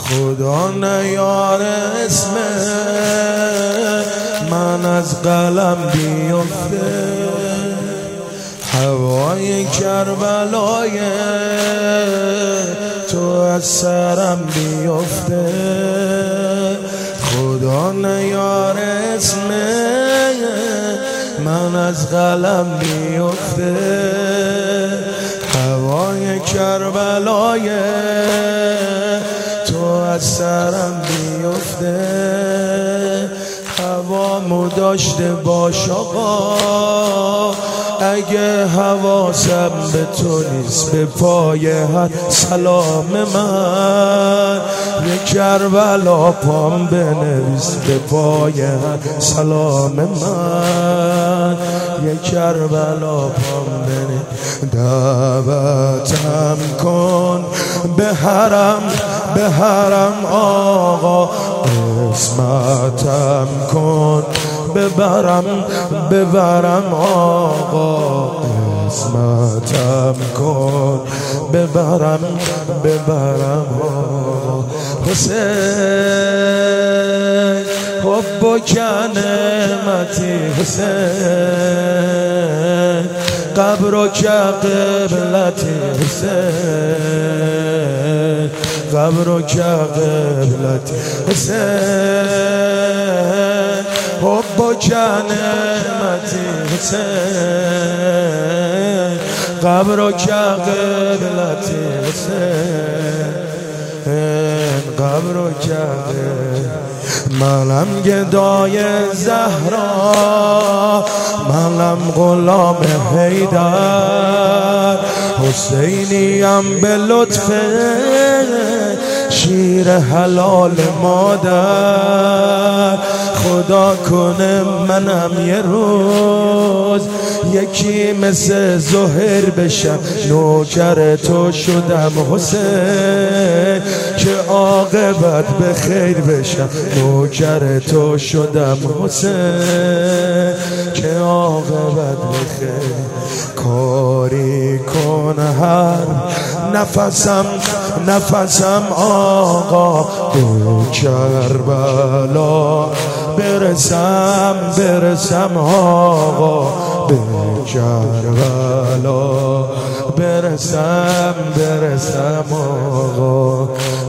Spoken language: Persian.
خدا نیار اسم من از قلم بیفته، هوای کربلای تو از سرم بیفته. خدا نیار اسم من از قلم بیفته، هوای کربلای تو از سرم بیفته. هوامو داشته باش آقا، اگه حواسم به تو نیست به پای هر سلام من، یه کربلا پام بنویس به پای هر سلام من، یه کربلا پام بنویس. دعوتم کن به حرم آقا، قسمتم کن ببرم آقا، قسمتم کن ببرم آقا. حسین حب و نعمتی، حسین قبر و که قبلتی، حسین قبر و که قبلتی، حسین حب و که نعمتی، حسین قبر و که قبلتی، حسین قبر و که قبلتی. منم گدای زهرا، منم غلام حیدر، حسینیم به لطف شیر حلال مادر. خدا کنه منم یه روز یکی مثل زهر بشم، نوکر تو شدم حسین که عاقبت به خیر بشم، نوکر تو شدم حسین که عاقبت به خیر. کاری کن هر نفسم آقا، به کربلا برسم آقا، به کربلا برسم آقا.